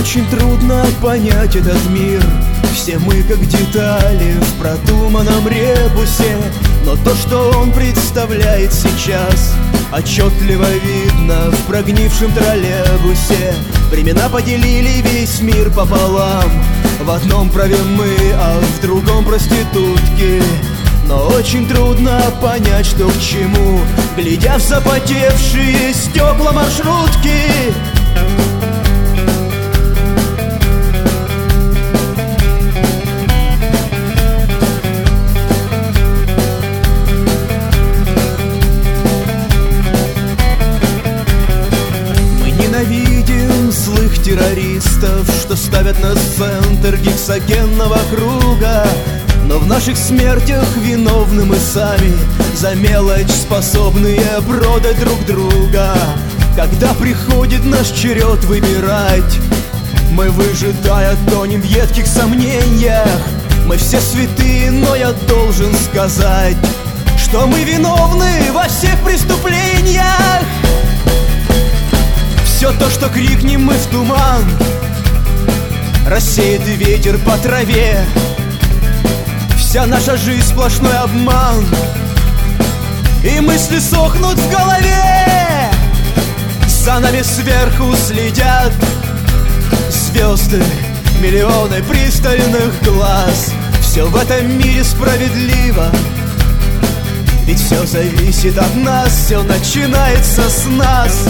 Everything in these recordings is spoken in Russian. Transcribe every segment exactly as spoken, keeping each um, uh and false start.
очень трудно понять этот мир. Все мы как детали в продуманном ребусе, но то, что он представляет сейчас, отчетливо видно в прогнившем троллейбусе. Времена поделили весь мир пополам. В одном праве мы, а в другом проститутки. Но очень трудно понять, что к чему, глядя в запотевшие стекла маршрутки. Злых террористов, что ставят нас в центр гексагенного круга. Но в наших смертях виновны мы сами, за мелочь способные продать друг друга. Когда приходит наш черед выбирать, мы, выжидая, тонем в едких сомнениях. Мы все святые, но я должен сказать, что мы виновны во всех преступлениях. Все то, что крикнем мы в туман, рассеет ветер по траве. Вся наша жизнь сплошной обман, и мысли сохнут в голове. За нами сверху следят звезды, миллионы пристальных глаз. Все в этом мире справедливо, ведь все зависит от нас, все начинается с нас.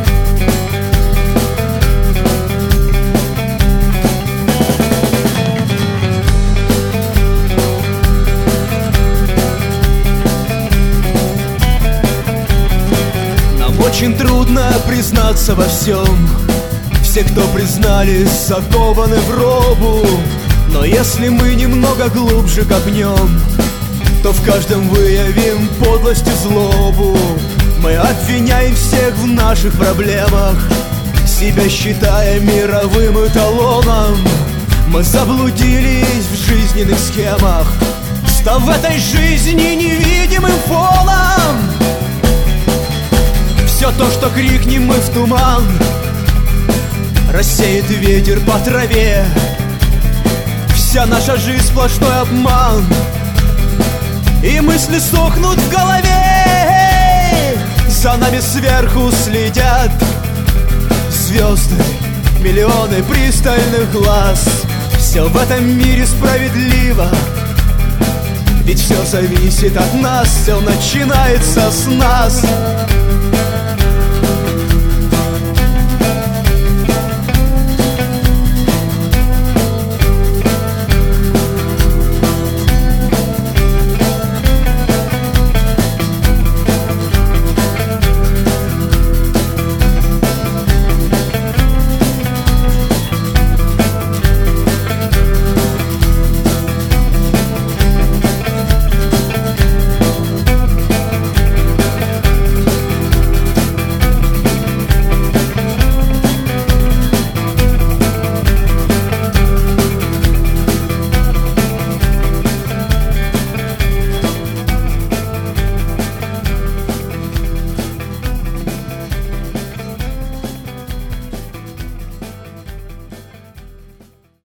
Очень трудно признаться во всем. Все, кто признались, закованы в робу. Но если мы немного глубже копнем, то в каждом выявим подлость и злобу. Мы обвиняем всех в наших проблемах, себя считая мировым эталоном. Мы заблудились в жизненных схемах, став в этой жизни невидимым фоном. Все то, что крикнем мы в туман, рассеет ветер по траве. Вся наша жизнь сплошной обман, и мысли сохнут в голове. За нами сверху следят звезды, миллионы пристальных глаз. Все в этом мире справедливо, ведь все зависит от нас, все начинается с нас.